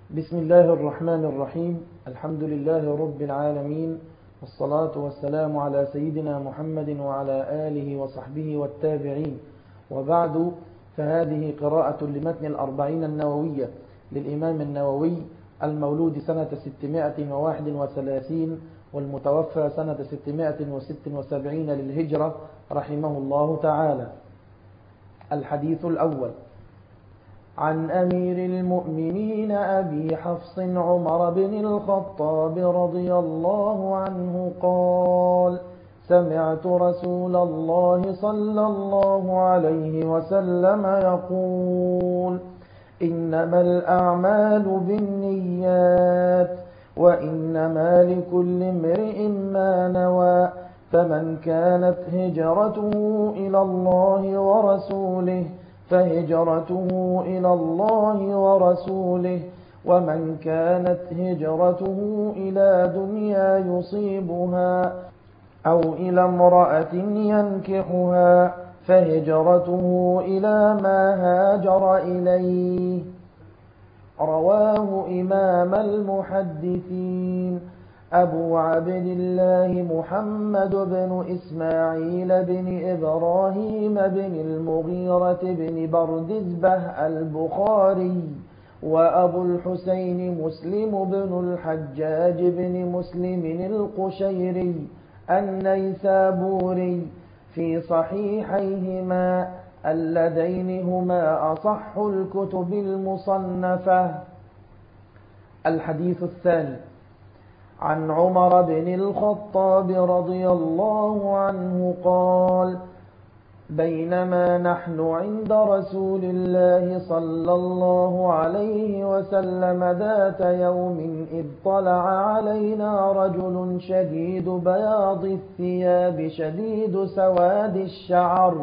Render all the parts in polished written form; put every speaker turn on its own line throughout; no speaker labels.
بسم الله الرحمن الرحيم. الحمد لله رب العالمين، والصلاة والسلام على سيدنا محمد وعلى آله وصحبه والتابعين، وبعد، فهذه قراءة لمتن الأربعين النووية للإمام النووي المولود سنة 631 والمتوفى سنة 676 للهجرة رحمه الله تعالى. الحديث الأول: عن أمير المؤمنين أبي حفص عمر بن الخطاب رضي الله عنه قال: سمعت رسول الله صلى الله عليه وسلم يقول: إنما الأعمال بالنيات، وإنما لكل امرئ ما نوى، فمن كانت هجرته إلى الله ورسوله فهجرته إلى الله ورسوله، ومن كانت هجرته إلى دنيا يصيبها أو إلى امرأة ينكحها فهجرته إلى ما هاجر إليه. رواه إمام المحدثين أبو عبد الله محمد بن إسماعيل بن إبراهيم بن المغيرة بن بردزبة البخاري، وأبو الحسين مسلم بن الحجاج بن مسلم القشيري النيسابوري في صحيحيهما اللذين هما أصح الكتب المصنفة. الحديث الثاني: عن عمر بن الخطاب رضي الله عنه قال: بينما نحن عند رسول الله صلى الله عليه وسلم ذات يوم إذ طلع علينا رجل شديد بياض الثياب شديد سواد الشعر،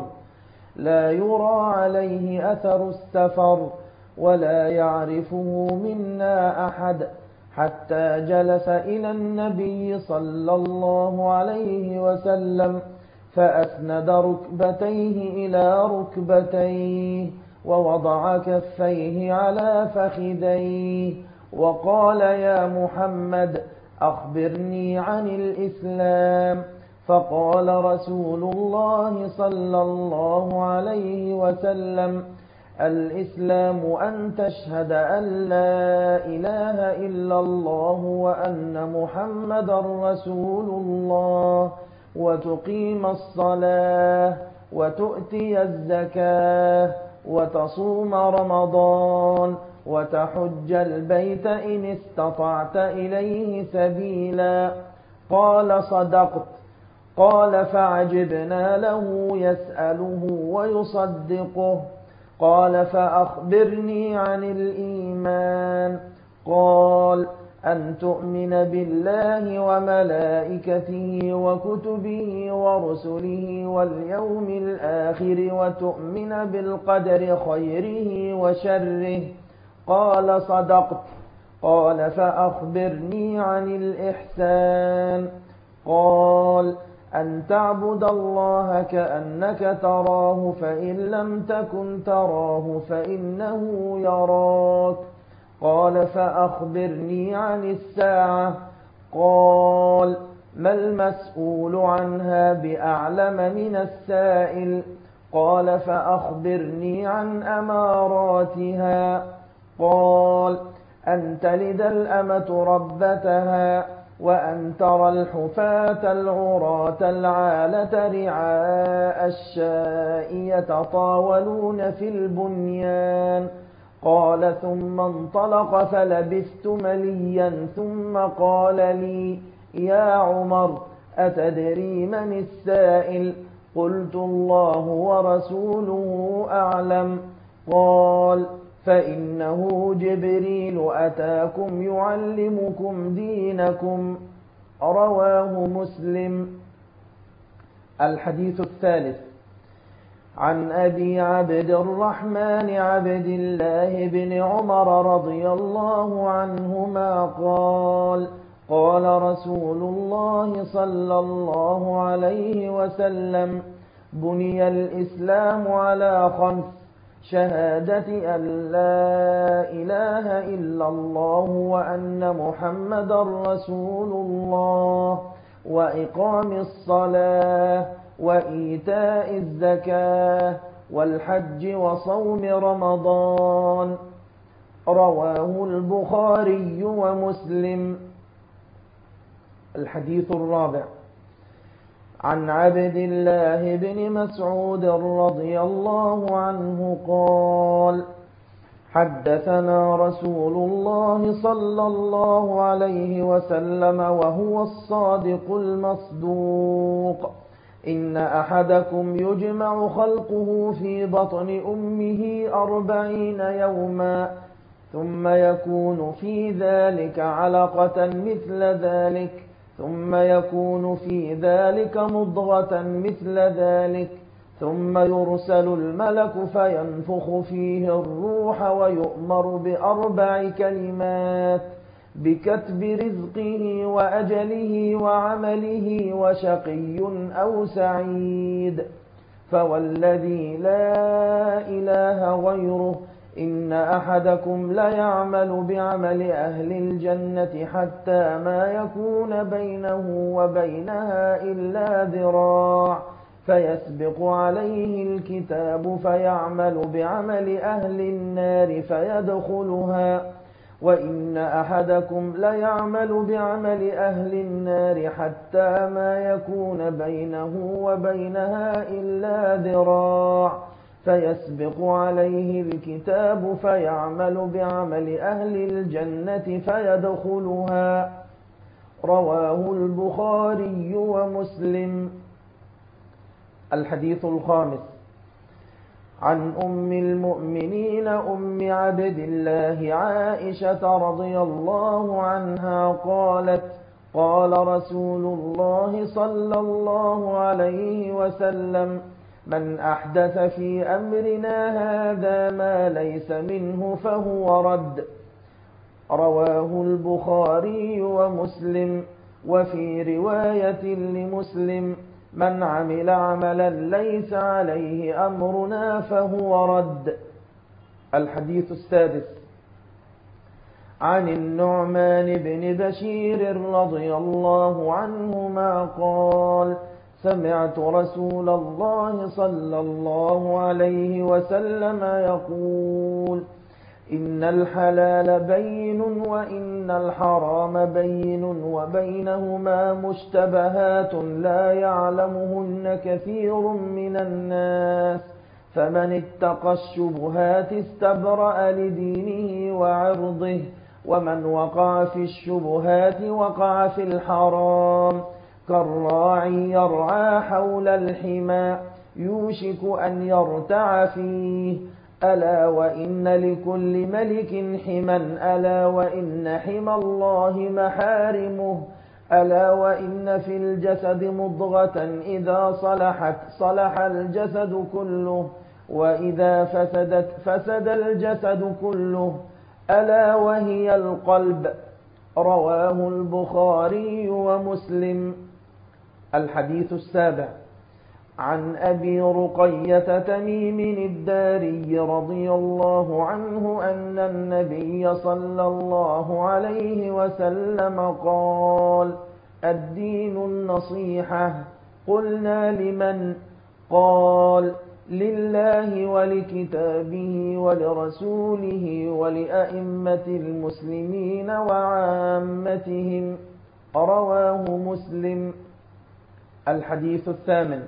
لا يرى عليه أثر السفر، ولا يعرفه منا أحد، حتى جلس إلى النبي صلى الله عليه وسلم فأسند ركبتيه إلى ركبتيه ووضع كفيه على فخذيه وقال: يا محمد أخبرني عن الإسلام. فقال رسول الله صلى الله عليه وسلم: الإسلام أن تشهد أن لا إله إلا الله وأن محمدا رسول الله، وتقيم الصلاة، وتؤتي الزكاة، وتصوم رمضان، وتحج البيت إن استطعت إليه سبيلا. قال: صدقت. قال: فعجبنا له يسأله ويصدقه. قال: فأخبرني عن الإيمان. قال: أن تؤمن بالله وملائكته وكتبه ورسله واليوم الآخر، وتؤمن بالقدر خيره وشره. قال: صدقت. قال: فأخبرني عن الإحسان. قال: أن تعبد الله كأنك تراه، فإن لم تكن تراه فإنه يراك. قال: فأخبرني عن الساعة. قال: ما المسؤول عنها بأعلم من السائل. قال: فأخبرني عن أماراتها. قال: أن تلد الأمة ربتها، وأن ترى الحفاة العراة العالة رعاء الشاء يتطاولون في البنيان. قال: ثم انطلق فلبثت مليا، ثم قال لي: يا عمر، أتدري من السائل؟ قلت: الله ورسوله أعلم. قال: فإنه جبريل أتاكم يعلمكم دينكم. رواه مسلم. الحديث الثالث: عن أبي عبد الرحمن عبد الله بن عمر رضي الله عنهما قال: قال رسول الله صلى الله عليه وسلم: بني الإسلام على 5: شهادة أن لا إله إلا الله وأن محمدا رسول الله وإقام الصلاة وإيتاء الزكاة والحج وصوم رمضان. رواه البخاري ومسلم. الحديث الرابع عن عبد الله بن مسعود رضي الله عنه قال: حدثنا رسول الله صلى الله عليه وسلم وهو الصادق المصدوق: إن أحدكم يجمع خلقه في بطن أمه 40 يوما ثم يكون في ذلك علقة مثل ذلك ثم يكون في ذلك مضغة مثل ذلك ثم يرسل الملك فينفخ فيه الروح ويؤمر ب4 كلمات: بكتب رزقه وأجله وعمله وشقي أو سعيد. فوالذي لا إله غيره إن أحدكم ليعمل بعمل أهل الجنة حتى ما يكون بينه وبينها إلا ذراع فيسبق عليه الكتاب فيعمل بعمل أهل النار فيدخلها، وإن أحدكم ليعمل بعمل أهل النار حتى ما يكون بينه وبينها إلا ذراع فيسبق عليه الكتاب فيعمل بعمل أهل الجنة فيدخلها. رواه البخاري ومسلم. الحديث الخامس عن أم المؤمنين أم عبد الله عائشة رضي الله عنها قالت: قال رسول الله صلى الله عليه وسلم: من أحدث في أمرنا هذا ما ليس منه فهو رد. رواه البخاري ومسلم. وفي رواية لمسلم: من عمل عملا ليس عليه أمرنا فهو رد. الحديث السادس عن النعمان بن بشير رضي الله عنهما قال: سمعت رسول الله صلى الله عليه وسلم يقول: إن الحلال بين وإن الحرام بين وبينهما مشتبهات لا يعلمهن كثير من الناس، فمن اتقى الشبهات استبرأ لدينه وعرضه، ومن وقع في الشبهات وقع في الحرام، كالراعي يرعى حول الحمى يوشك أن يرتع فيه. ألا وإن لكل ملك حما، ألا وإن حمى الله محارمه، ألا وإن في الجسد مضغة إذا صلحت صلح الجسد كله، وإذا فسدت فسد الجسد كله، ألا وهي القلب. رواه البخاري ومسلم. الحديث السابع عن أبي رقية تميم الداري رضي الله عنه أن النبي صلى الله عليه وسلم قال: الدين النصيحة. قلنا: لمن؟ قال: لله ولكتابه ولرسوله ولأئمة المسلمين وعامتهم. رواه مسلم. الحديث الثامن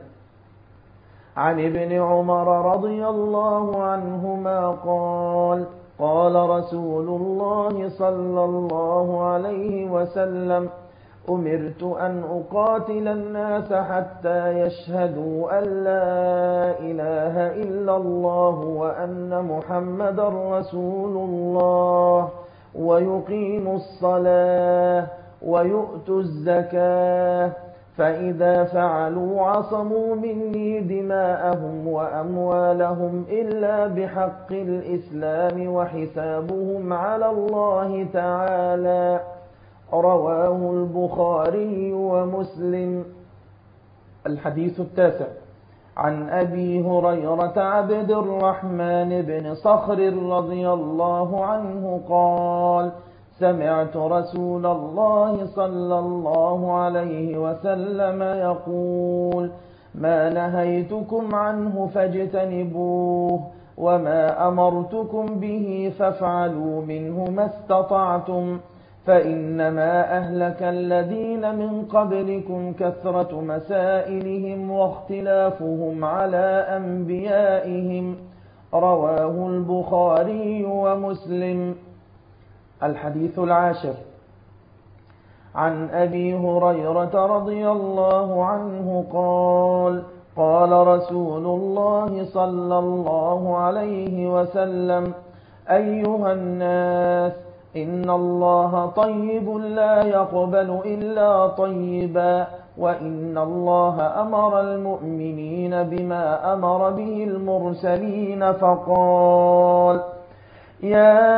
عن ابن عمر رضي الله عنهما قال: قال رسول الله صلى الله عليه وسلم: أمرت أن أقاتل الناس حتى يشهدوا أن لا إله إلا الله وأن محمدا رسول الله ويقيموا الصلاة ويؤتوا الزكاة، فإذا فعلوا عصموا مني دماءهم وأموالهم إلا بحق الإسلام وحسابهم على الله تعالى. رواه البخاري ومسلم. الحديث التاسع عن أبي هريرة عبد الرحمن بن صخر رضي الله عنه قال: سمعت رسول الله صلى الله عليه وسلم يقول: ما نهيتكم عنه فاجتنبوه، وما أمرتكم به فافعلوا منه ما استطعتم، فإنما أهلك الذين من قبلكم كثرة مسائلهم واختلافهم على أنبيائهم. رواه البخاري ومسلم. الحديث العاشر. عن أبي هريرة رضي الله عنه قال: قال رسول الله صلى الله عليه وسلم: أيها الناس، إن الله طيب لا يقبل إلا طيبا، وإن الله أمر المؤمنين بما أمر به المرسلين فقال: يا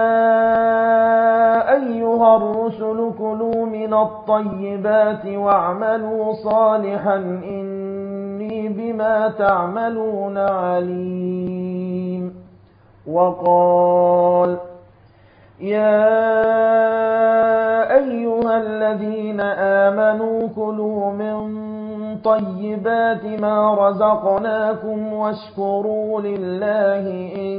أيها الرسل كلوا من الطيبات واعملوا صالحا إني بما تعملون عليم. وقال: يا أيها الذين آمنوا كلوا من طيبات ما رزقناكم واشكروا لله إن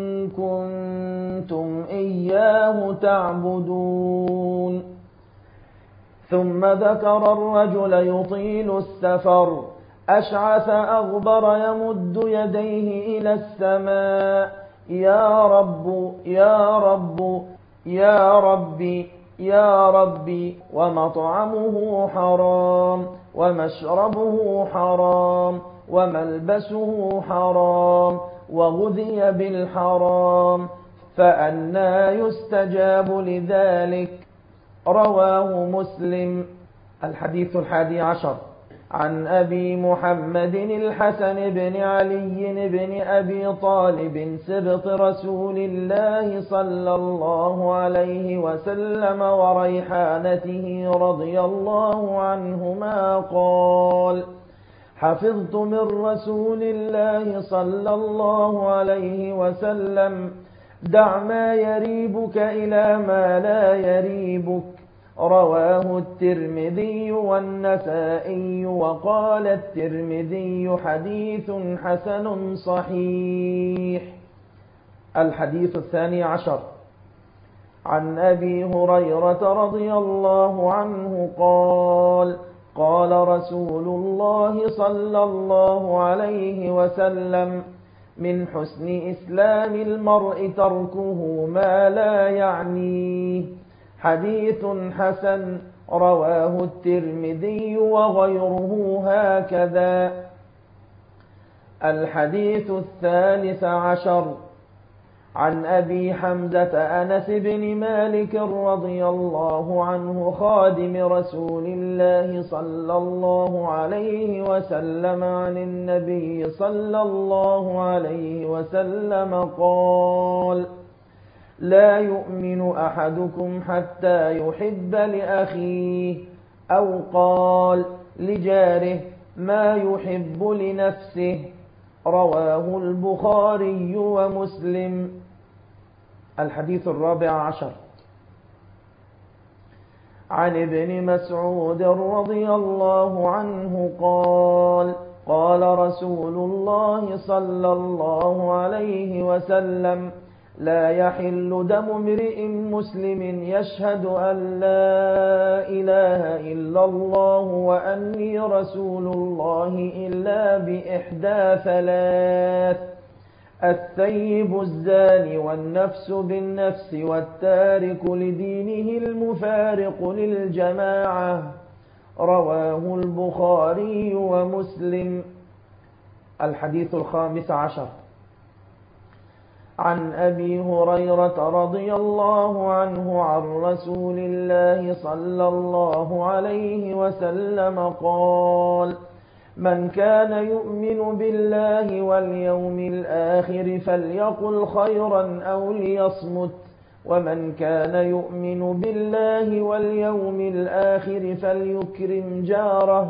كنتم إياه تعبدون. ثم ذكر الرجل يطيل السفر أشعث أغبر يمد يديه إلى السماء: يا رب يا رب يا ربي يا ربي، ومطعمه حرام ومشربه حرام وملبسه حرام وغذي بالحرام، فأنى يستجاب لذلك؟ رواه مسلم. الحديث 11. عن أبي محمد الحسن بن علي بن أبي طالب سبط رسول الله صلى الله عليه وسلم وريحانته رضي الله عنهما قال: حفظت من رسول الله صلى الله عليه وسلم: دع ما يريبك إلى ما لا يريبك. رواه الترمذي والنسائي، وقال الترمذي: حديث حسن صحيح. الحديث 12. عن أبي هريرة رضي الله عنه قال: قال رسول الله صلى الله عليه وسلم: من حسن إسلام المرء تركه ما لا يعنيه. حديث حسن. رواه الترمذي وغيره هكذا. الحديث 13. عن أبي حمزة أنس بن مالك رضي الله عنه خادم رسول الله صلى الله عليه وسلم عن النبي صلى الله عليه وسلم قال: لا يؤمن أحدكم حتى يحب لأخيه، أو قال لجاره ما يحب لنفسه. رواه البخاري ومسلم. الحديث 14. عن ابن مسعود رضي الله عنه قال: قال رسول الله صلى الله عليه وسلم: لا يحل دم امرئ مسلم يشهد أن لا إله إلا الله وأني رسول الله إلا بإحدى ثلاث: الثيب الزاني والنفس بالنفس والتارك لدينه المفارق للجماعة. رواه البخاري ومسلم. الحديث 15. عن أبي هريرة رضي الله عنه عن رسول الله صلى الله عليه وسلم قال: من كان يؤمن بالله واليوم الآخر فليقل خيرا أو ليصمت، ومن كان يؤمن بالله واليوم الآخر فليكرم جاره،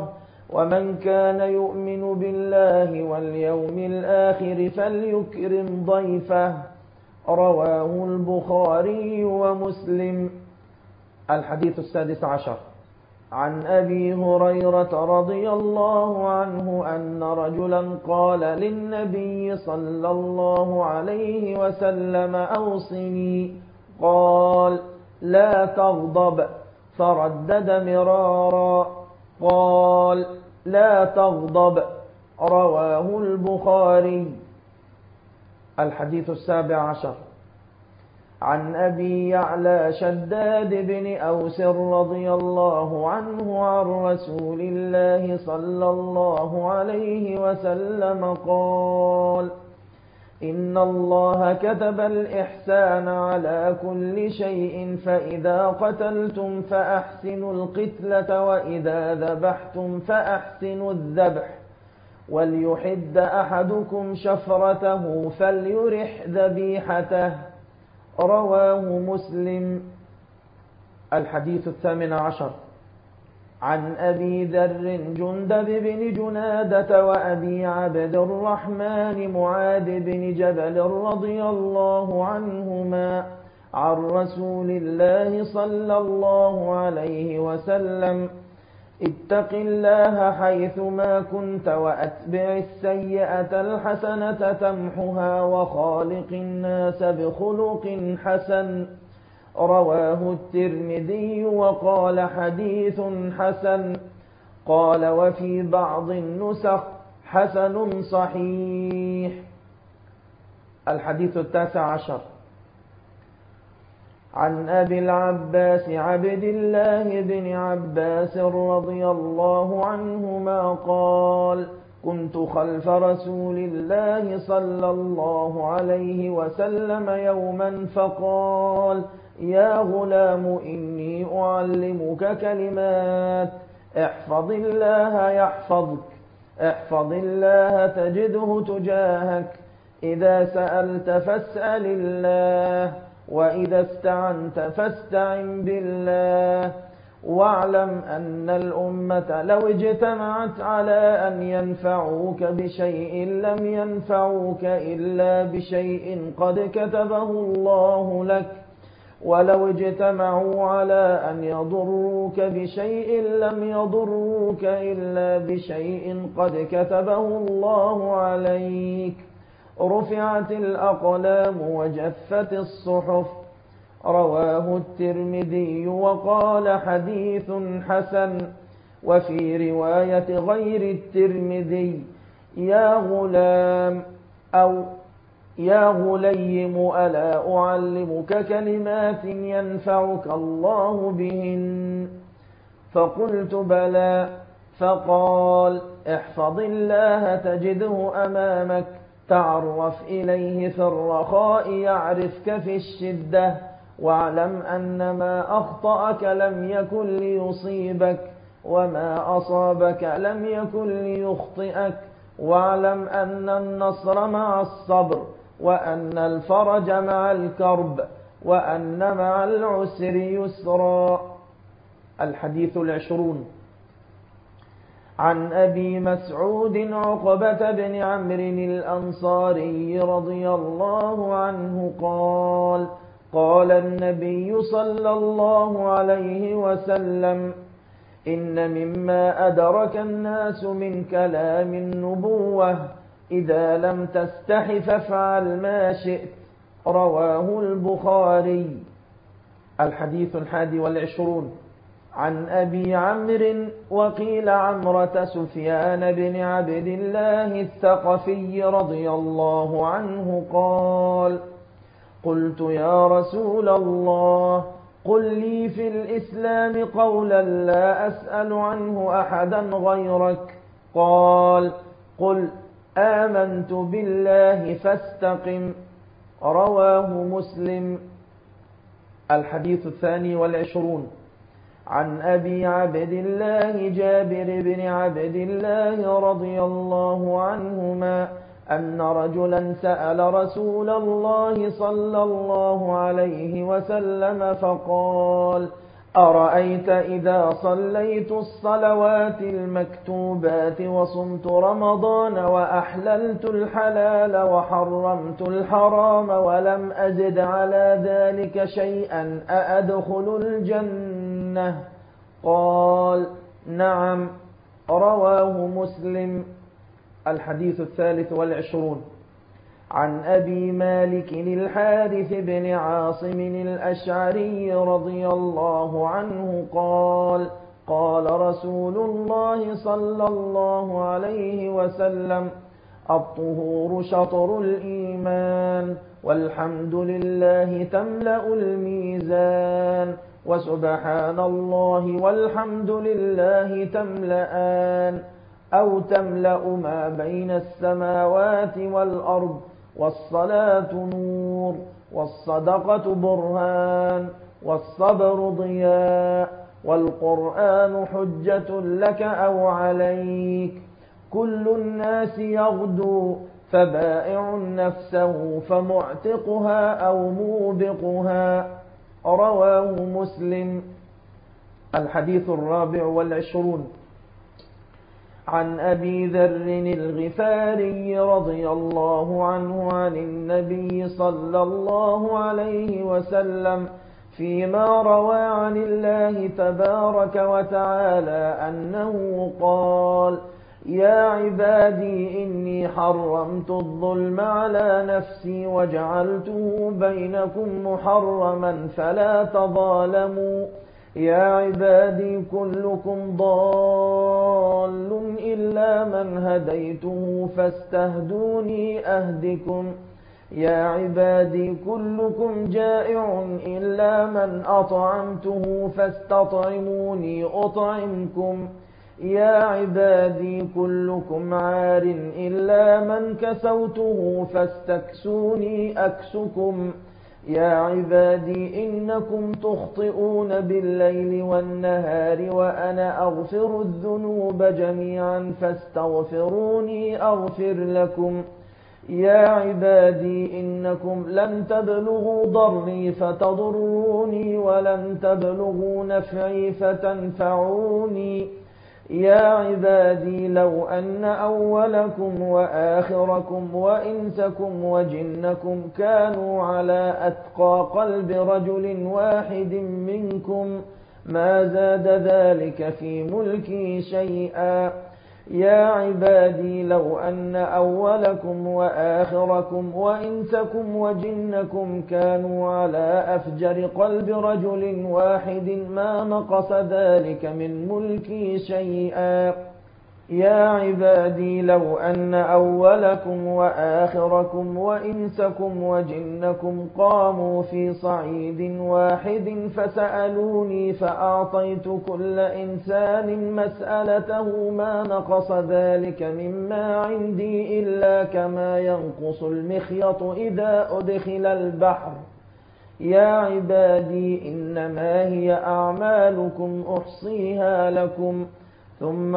ومن كان يؤمن بالله واليوم الآخر فليكرم ضيفه. رواه البخاري ومسلم. الحديث 16. عن أبي هريرة رضي الله عنه أن رجلا قال للنبي صلى الله عليه وسلم أوصني، قال لا تغضب، فردد مرارا قال لا تغضب. رواه البخاري. الحديث 17. عن أبي يعلى شداد بن أوس رضي الله عنه عن رسول الله صلى الله عليه وسلم قال إن الله كتب الإحسان على كل شيء، فإذا قتلتم فأحسنوا القتلة، وإذا ذبحتم فأحسنوا الذبح، وليحد أحدكم شفرته فليرح ذبيحته. رواه مسلم. الحديث 18. عن أبي ذر جندب بن جنادة وأبي عبد الرحمن معاذ بن جبل رضي الله عنهما عن رسول الله صلى الله عليه وسلم اتق الله حيثما كنت وأتبع السيئة الحسنة تمحها وخالق الناس بخلق حسن. رواه الترمذي وقال حديث حسن. قال وفي بعض النسخ حسن صحيح. الحديث 19. عن أبي العباس عبد الله بن عباس رضي الله عنهما قال كنت خلف رسول الله صلى الله عليه وسلم يوما فقال يا غلام إني أعلمك كلمات احفظ الله يحفظك، احفظ الله تجده تجاهك، إذا سألت فاسأل الله، وإذا استعنت فاستعن بالله، واعلم أن الأمة لو اجتمعت على أن ينفعوك بشيء لم ينفعوك إلا بشيء قد كتبه الله لك، ولو اجتمعوا على أن يضروك بشيء لم يضروك إلا بشيء قد كتبه الله عليك. رفعت الأقلام وجفت الصحف. رواه الترمذي وقال حديث حسن. وفي رواية غير الترمذي يا غلام أو يا غليم ألا أعلمك كلمات ينفعك الله بهن؟ فقلت بلى. فقال احفظ الله تجده أمامك، تعرف إليه في الرخاء يعرفك في الشدة، واعلم أن ما أخطأك لم يكن ليصيبك، وما أصابك لم يكن ليخطئك، واعلم أن النصر مع الصبر، وأن الفرج مع الكرب، وأن مع العسر يسرا. الحديث 20. عن أبي مسعود عقبة بن عمرو الأنصاري رضي الله عنه قال قال النبي صلى الله عليه وسلم إن مما أدرك الناس من كلام النبوة إذا لم تستح فافعل ما شئت. رواه البخاري. الحديث 21. عن أبي عمرو وقيل عمرة سفيان بن عبد الله الثقفي رضي الله عنه قال قلت يا رسول الله قل لي في الإسلام قولا لا أسأل عنه أحدا غيرك. قال قل آمنت بالله فاستقم. رواه مسلم. الحديث 22. عن أبي عبد الله جابر بن عبد الله رضي الله عنهما أن رجلا سأل رسول الله صلى الله عليه وسلم فقال أرأيت إذا صليت الصلوات المكتوبات وصمت رمضان وأحللت الحلال وحرمت الحرام ولم أزد على ذلك شيئا أأدخل الجنة؟ قال: نعم. رواه مسلم. الحديث 23. عن أبي مالك الحارث بن عاصم الأشعري رضي الله عنه قال: قال رسول الله صلى الله عليه وسلم: الطهور شطر الإيمان، والحمد لله تملأ الميزان، وسبحان الله والحمد لله تملأان، أو تملأ ما بين السماوات والأرض، والصلاة نور، والصدقة برهان، والصبر ضياء، والقرآن حجة لك أو عليك. كل الناس يغدو، فبائع نفسه فمعتقها أو موبقها. رواه مسلم. الحديث 24. عن أبي ذر الغفاري رضي الله عنه عن النبي صلى الله عليه وسلم فيما روى عن الله تبارك وتعالى أنه قال: يا عبادي إني حرمت الظلم على نفسي وجعلته بينكم محرما فلا تظالموا. يا عبادي كلكم ضال إلا من هديته فاستهدوني أهدكم. يا عبادي كلكم جائع إلا من أطعمته فاستطعموني أطعمكم. يا عبادي كلكم عار إلا من كسوته فاستكسوني أكسكم. يا عبادي إنكم تخطئون بالليل والنهار وأنا أغفر الذنوب جميعا فاستغفروني أغفر لكم. يا عبادي إنكم لن تبلغوا ضري فتضروني ولن تبلغوا نفعي فتنفعوني. يا عبادي لو أن أولكم وآخركم وإنسكم وجنكم كانوا على أتقى قلب رجل واحد منكم ما زاد ذلك في ملكي شيئا. يا عبادي لو أن أولكم وآخركم وإنسكم وجنكم كانوا على أفجر قلب رجل واحد ما نقص ذلك من ملكي شيئا. يا عبادي لو أن أولكم وآخركم وإنسكم وجنكم قاموا في صعيد واحد فسألوني فأعطيت كل إنسان مسألته ما نقص ذلك مما عندي إلا كما ينقص المخيط إذا أدخل البحر. يا عبادي إنما هي أعمالكم أحصيها لكم ثم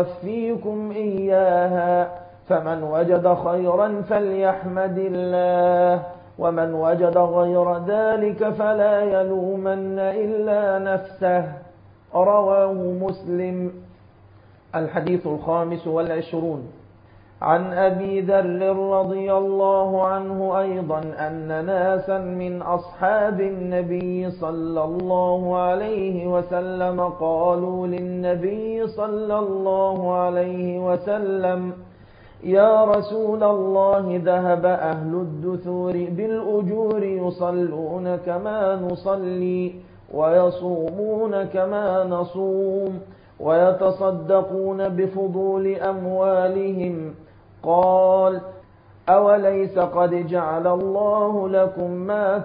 أوفيكم إياها، فمن وجد خيرا فليحمد الله، ومن وجد غير ذلك فلا يلومن إلا نفسه. رواه مسلم. الحديث 25. عن أبي ذر رضي الله عنه أيضا أن ناسا من أصحاب النبي صلى الله عليه وسلم قالوا للنبي صلى الله عليه وسلم: يا رسول الله ذهب أهل الدثور بالأجور يصلون كما نصلي ويصومون كما نصوم ويتصدقون بفضول أموالهم. قال: أوليس قد جعل الله لكم ما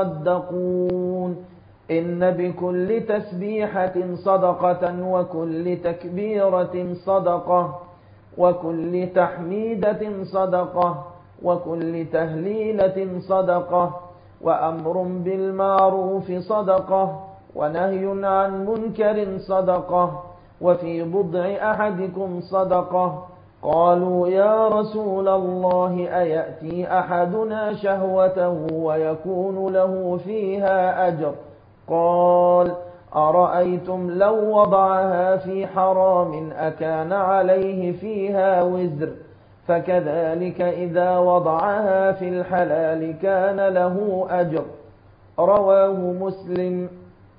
تصدقون؟ إن بكل تسبيحة صدقة وكل تكبيرة صدقة وكل تحميدة صدقة وكل تهليلة صدقة وأمر بالمعروف صدقة ونهي عن منكر صدقة وفي بضع أحدكم صدقة. قالوا: يا رسول الله أيأتي أحدنا شهوته ويكون له فيها أجر؟ قال: أرأيتم لو وضعها في حرام أكان عليه فيها وزر؟ فكذلك إذا وضعها في الحلال كان له أجر. رواه مسلم.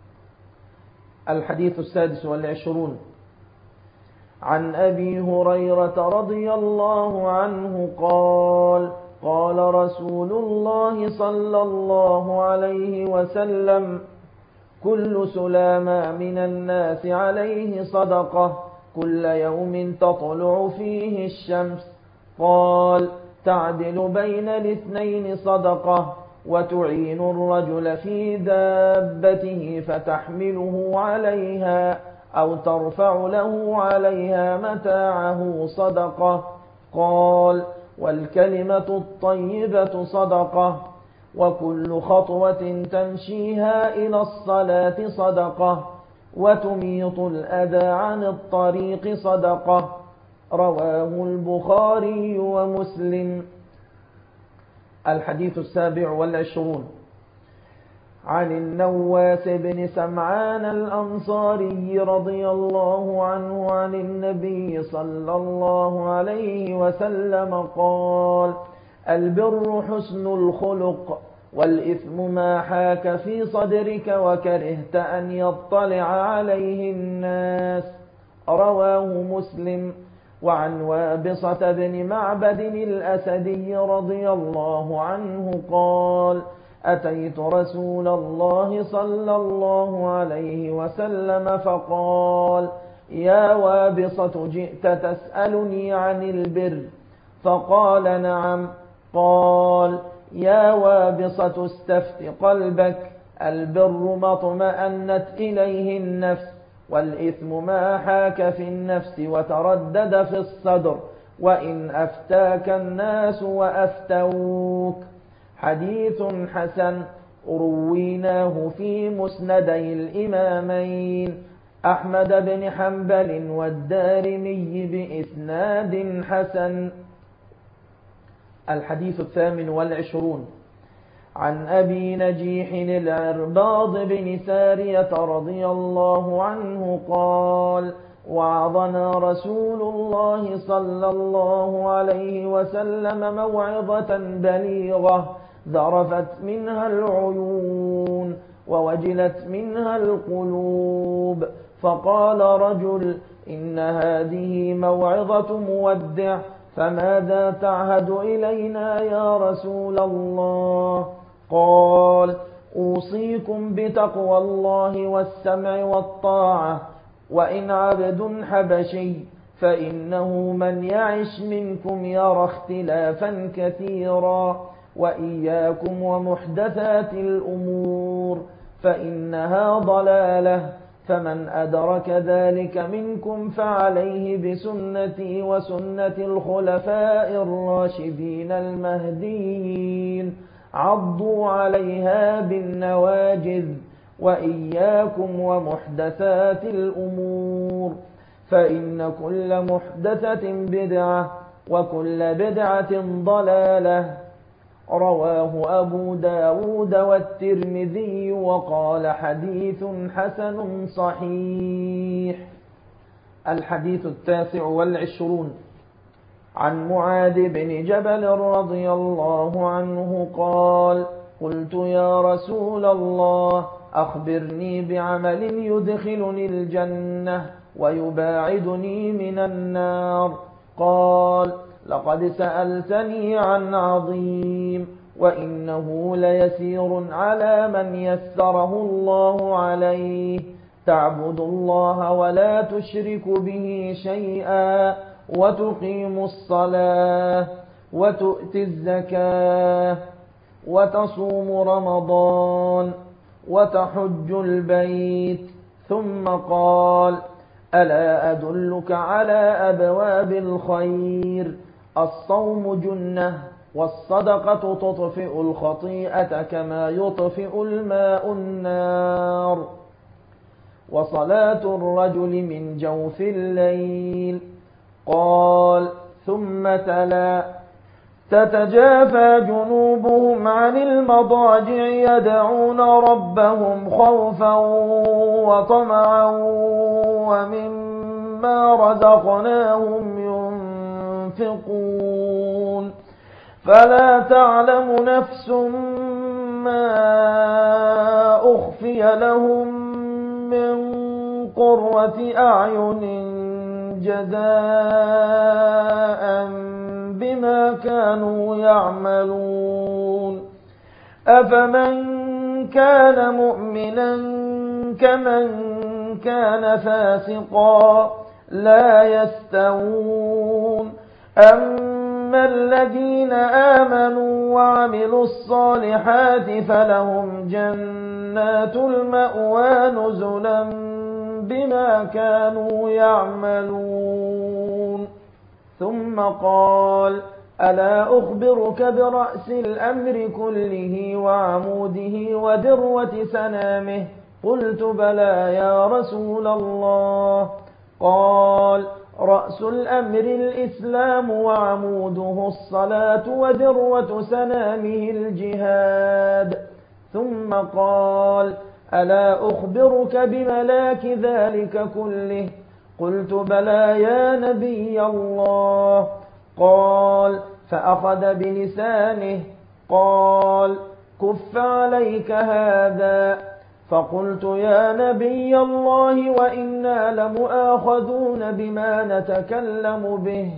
الحديث 26 عن أبي هريرة رضي الله عنه قال: قال رسول الله صلى الله عليه وسلم: كل سلامة من الناس عليه صدقة كل يوم تطلع فيه الشمس. قال: تعدل بين الاثنين صدقة، وتعين الرجل في دابته فتحمله عليها أو ترفع له عليها متاعه صدقة. قال: والكلمة الطيبة صدقة، وكل خطوة تمشيها إلى الصلاة صدقة، وتميط الأذى عن الطريق صدقة. رواه البخاري ومسلم. الحديث 27 عن النواس بن سمعان الأنصاري رضي الله عنه عن النبي صلى الله عليه وسلم قال: البر حسن الخلق، والإثم ما حاك في صدرك وكرهت أن يطلع عليه الناس. رواه مسلم. وعن وابصة بن معبد الأسدي رضي الله عنه قال: أتيت رسول الله صلى الله عليه وسلم فقال: يا وابصة، جئت تسألني عن البر؟ فقال: نعم. قال: يا وابصة، استفت قلبك، البر ما اطمأنت إليه النفس، والإثم ما حاك في النفس وتردد في الصدر، وإن أفتاك الناس وأفتوك. حديث حسن رويناه في مسندي الإمامين أحمد بن حنبل والدارمي بإسناد حسن. الحديث 28 عن أبي نجيح العرباض بن سارية رضي الله عنه قال: وعظنا رسول الله صلى الله عليه وسلم موعظة بليغة ذرفت منها العيون ووجلت منها القلوب، فقال رجل: إن هذه موعظة مودع، فماذا تعهد إلينا يا رسول الله؟ قال: أوصيكم بتقوى الله والسمع والطاعة، وإن عبد حبشي، فإنه من يعش منكم يرى اختلافا كثيرا، وإياكم ومحدثات الأمور، فإنها ضلالة، فمن أدرك ذلك منكم فعليه بسنتي وسنة الخلفاء الراشدين المهديين، عضوا عليها بالنواجذ، وإياكم ومحدثات الأمور، فإن كل محدثة بدعة، وكل بدعة ضلالة. رواه أبو داود والترمذي وقال: حديث حسن صحيح. الحديث 29 عن معاذ بن جبل رضي الله عنه قال: قلت: يا رسول الله، أخبرني بعمل يدخلني الجنة ويباعدني من النار. قال: لقد سألتني عن عظيم، وإنه ليسير على من يسره الله عليه، تعبد الله ولا تشرك به شيئا، وتقيم الصلاة، وتؤتي الزكاة، وتصوم رمضان، وتحج البيت. ثم قال: ألا أدلك على أبواب الخير؟ الصوم جنة، والصدقة تطفئ الخطيئة كما يطفئ الماء النار، وصلاة الرجل من جوف الليل. قال: ثم تلا: تتجافى جنوبهم عن المضاجع يدعون ربهم خوفا وطمعا ومما رزقناهم ينفقون فلا تعلم نفس ما أخفي لهم من قرة أعين جزاء بما كانوا يعملون أفمن كان مؤمنا كمن كان فاسقا لا يستوون أما الذين آمنوا وعملوا الصالحات فلهم جنات المأوى نزلا بما كانوا يعملون ثم قال ألا أخبرك برأس الأمر كله وعموده وذروة سنامه قلت بلى يا رسول الله قال رأس الأمر الإسلام وعموده الصلاة وذروة سنامه الجهاد ثم قال ألا أخبرك بملاك ذلك كله قلت بلى يا نبي الله قال فأخذ بلسانه قال كف عليك هذا فقلت يا نبي الله وإنا لمؤاخذون بما نتكلم به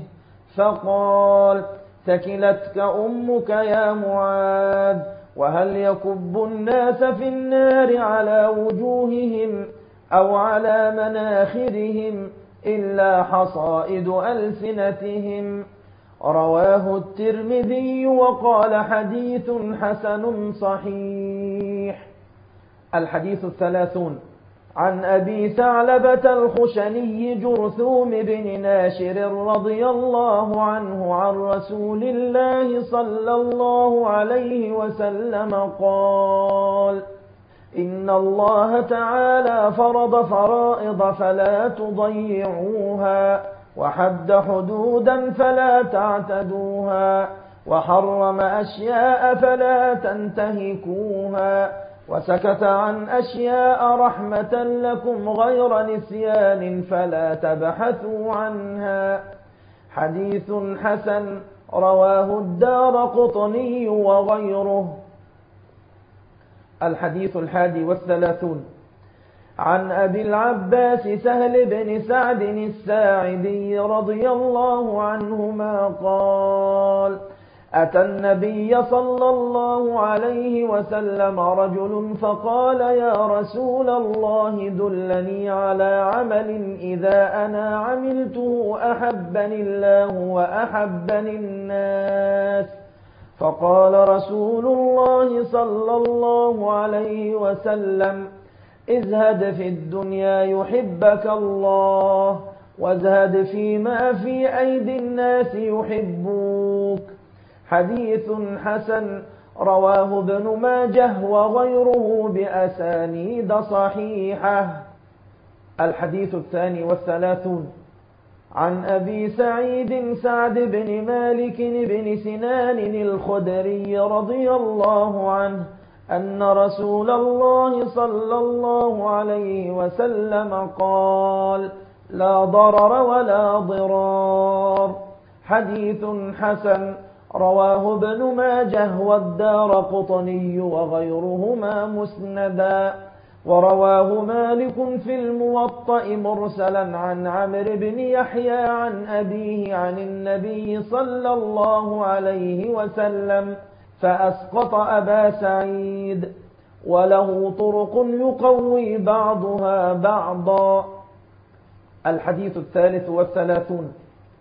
فقال ثكلتك أمك يا معاذ وهل يكب الناس في النار على وجوههم أو على مناخرهم إلا حصائد ألسنتهم رواه الترمذي وقال حديث حسن صحيح. الحديث 30 عن أبي ثعلبة الخشني جرثوم بن ناشر رضي الله عنه عن رسول الله صلى الله عليه وسلم قال إن الله تعالى فرض فرائض فلا تضيعوها وحد حدودا فلا تعتدوها وحرم أشياء فلا تنتهكوها وسكت عن أشياء رحمة لكم غير نسيان فلا تبحثوا عنها. حديث حسن رواه الدارقطني وغيره. الحديث 31 عن أبي العباس سهل بن سعد الساعدي رضي الله عنهما قال أتى النبي صلى الله عليه وسلم رجل فقال يا رسول الله دلني على عمل إذا أنا عملته أحبني الله وأحبني الناس فقال رسول الله صلى الله عليه وسلم ازهد في الدنيا يحبك الله وازهد فيما في أيدي الناس يحبوك. حديث حسن رواه ابن ماجه وغيره بأسانيد صحيحة. الحديث 32 عن أبي سعيد سعد بن مالك بن سنان الخدري رضي الله عنه أن رسول الله صلى الله عليه وسلم قال لا ضرر ولا ضرار. حديث حسن رواه ابن ماجه والدارقطني وغيرهما مسندا ورواه مالك في الموطأ مرسلا عن عمرو بن يحيى عن أبيه عن النبي صلى الله عليه وسلم فأسقط أبا سعيد وله طرق يقوي بعضها بعضا. الحديث 33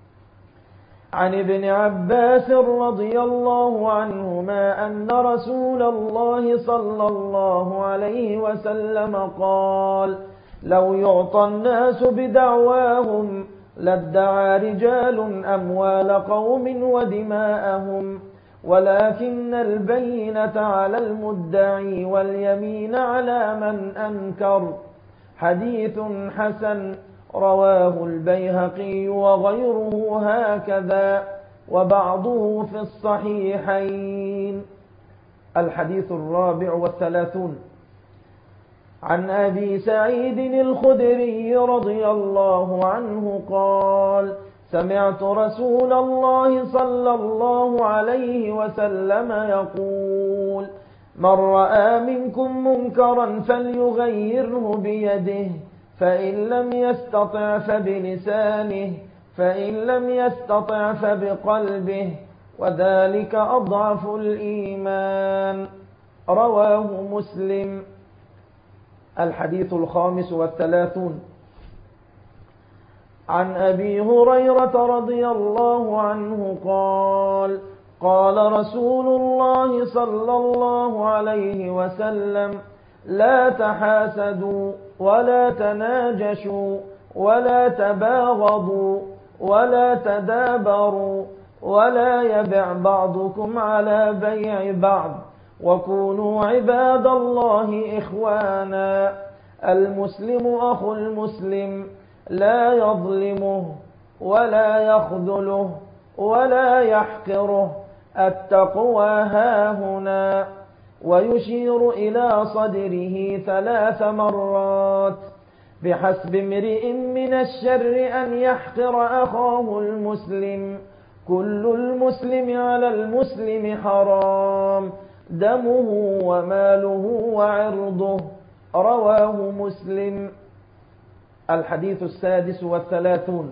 عن ابن عباس رضي الله عنهما أن رسول الله صلى الله عليه وسلم قال لو يعطى الناس بدعواهم لادعى رجال أموال قوم ودماءهم ولكن البينة على المدعي واليمين على من أنكر. حديث حسن رواه البيهقي وغيره هكذا وبعضه في الصحيحين. الحديث 34. عن أبي سعيد الخدري رضي الله عنه قال: سمعت رسول الله صلى الله عليه وسلم يقول: من رأى منكم منكرا فليغيره بيده، فإن لم يستطع فبلسانه، فإن لم يستطع فبقلبه، وذلك أضعف الإيمان. رواه مسلم. الحديث 35. عن أبي هريرة رضي الله عنه قال: قال رسول الله صلى الله عليه وسلم: لا تحاسدوا ولا تناجشوا ولا تباغضوا ولا تدابروا، ولا يبع بعضكم على بيع بعض، وكونوا عباد الله إخوانا. المسلم أخو المسلم، لا يظلمه ولا يخذله ولا يحقره. التقوى هاهنا. ويشير إلى صدره 3 مرات. بحسب امرئ من الشر أن يحقر أخاه المسلم. كل المسلم على المسلم حرام، دمه وماله وعرضه. رواه مسلم. الحديث 36.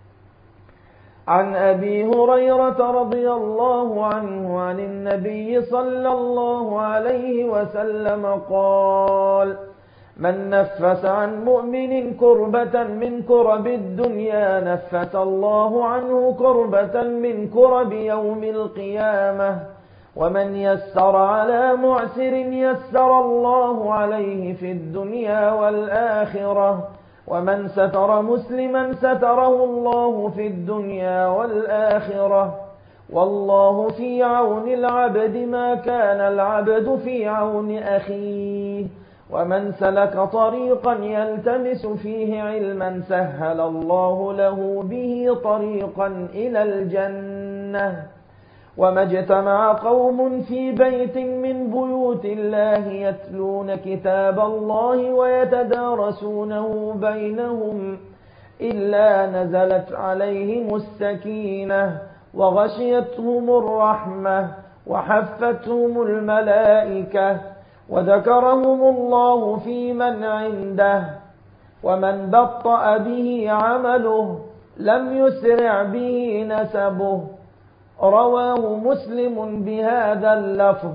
عن أبي هريرة رضي الله عنه عن النبي صلى الله عليه وسلم قال: من نفس عن مؤمن كربة من كرب الدنيا نفس الله عنه كربة من كرب يوم القيامة. ومن يسر على معسر يسر الله عليه في الدنيا والآخرة. ومن ستر مسلما ستره الله في الدنيا والآخرة. والله في عون العبد ما كان العبد في عون أخيه. ومن سلك طريقا يلتمس فيه علما سهل الله له به طريقا إلى الجنة. وما اجتمع قوم في بيت من بيوت الله يتلون كتاب الله ويتدارسونه بينهم إلا نزلت عليهم السكينة وغشيتهم الرحمة وحفتهم الملائكة وذكرهم الله في من عنده. ومن بطأ به عمله لم يسرع به نسبه. رواه مسلم بهذا اللفظ.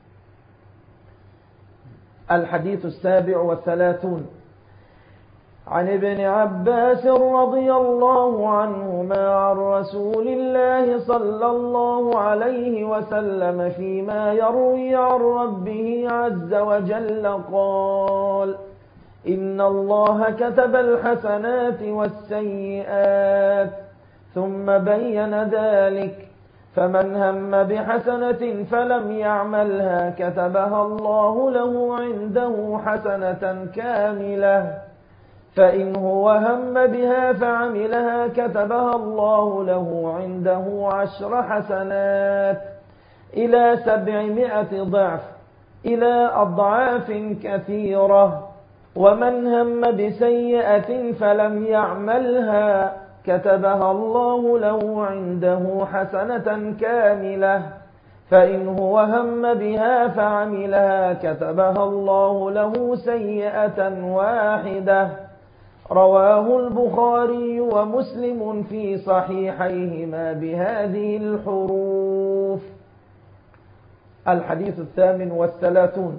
الحديث 37. عن ابن عباس رضي الله عنهما عن رسول الله صلى الله عليه وسلم فيما يروي عن ربه عز وجل قال: إن الله كتب الحسنات والسيئات ثم بين ذلك، فمن هم بحسنة فلم يعملها كتبها الله له عنده حسنة كاملة، فإن هو هم بها فعملها كتبها الله له عنده 10 حسنات إلى 700 ضعف إلى أضعاف كثيرة. ومن هم بسيئة فلم يعملها كتبها الله له عنده حسنة كاملة، فإن هو هم بها فعملها كتبها الله له سيئة واحدة. رواه البخاري ومسلم في صحيحيهما بهذه الحروف. الحديث 38.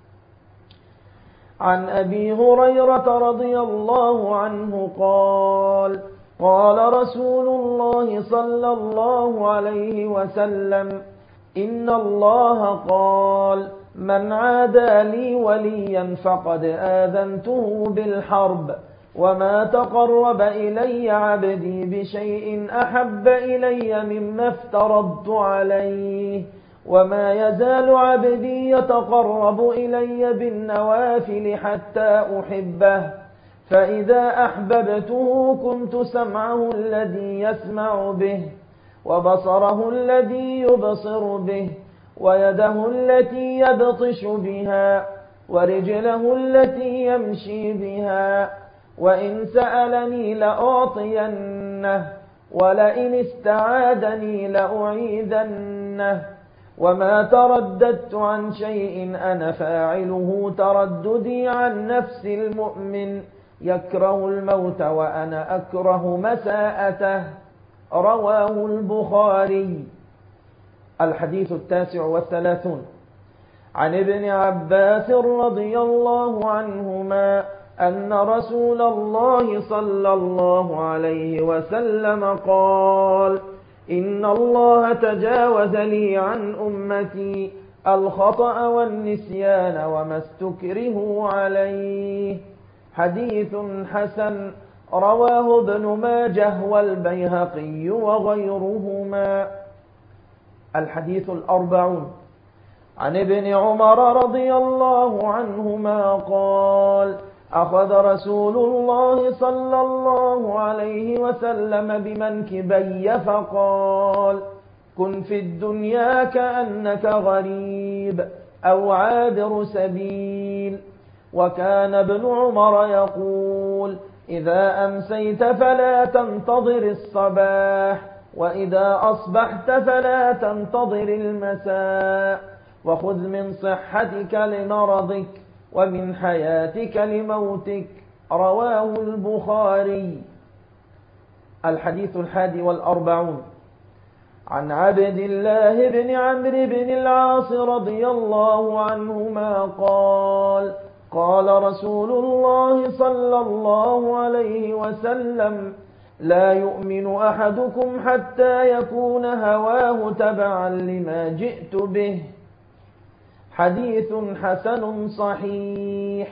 عن أبي هريرة رضي الله عنه قال: قال رسول الله صلى الله عليه وسلم: إن الله قال: من عادى لي وليا فقد آذنته بالحرب، وما تقرب إلي عبدي بشيء أحب إلي مما افترضت عليه، وما يزال عبدي يتقرب إلي بالنوافل حتى أحبه، فإذا أحببته كنت سمعه الذي يسمع به، وبصره الذي يبصر به، ويده التي يبطش بها، ورجله التي يمشي بها، وإن سألني لأعطينه، ولئن استعاذني لأعيذنه. وما ترددت عن شيء أنا فاعله ترددي عن نفس المؤمن يكره الموت وأنا أكره مساءته. رواه البخاري. الحديث 39. عن ابن عباس رضي الله عنهما أن رسول الله صلى الله عليه وسلم قال: إن الله تجاوز لي عن أمتي الخطأ والنسيان وما استكرهوا عليه. حديث حسن، رواه ابن ماجه والبيهقي وغيرهما. الحديث 40. عن ابن عمر رضي الله عنهما قال: أخذ رسول الله صلى الله عليه وسلم بمنكبي فقال: كن في الدنيا كأنك غريب أو عابر سبيل. وكان ابن عمر يقول: إذا أمسيت فلا تنتظر الصباح، وإذا أصبحت فلا تنتظر المساء، وخذ من صحتك لمرضك ومن حياتك لموتك. رواه البخاري. الحديث 41. عن عبد الله بن عمرو بن العاص رضي الله عنهما قال: قال رسول الله صلى الله عليه وسلم: لا يؤمن أحدكم حتى يكون هواه تبعا لما جئت به. حديث حسن صحيح،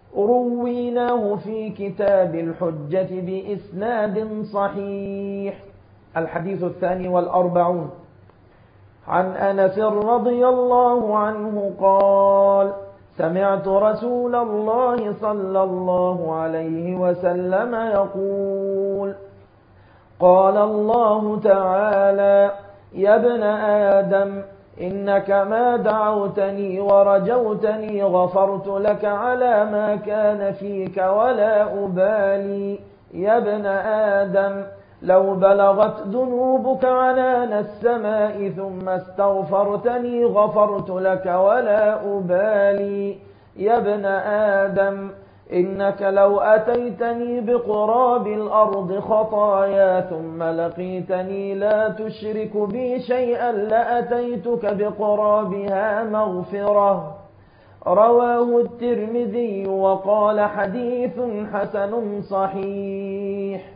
رويناه في كتاب الحجة بإسناد صحيح. الحديث 42. عن أنس رضي الله عنه قال: سمعت رسول الله صلى الله عليه وسلم يقول: قال الله تعالى: يا ابن آدم، إنك ما دعوتني ورجوتني غفرت لك على ما كان فيك ولا أبالي. يا ابن آدم، لو بلغت ذنوبك عنان السماء ثم استغفرتني غفرت لك ولا أبالي. يا ابن آدم، إنك لو أتيتني بقراب الأرض خطايا ثم لقيتني لا تشرك بي شيئا لأتيتك بقرابها مغفرة. رواه الترمذي وقال: حديث حسن صحيح.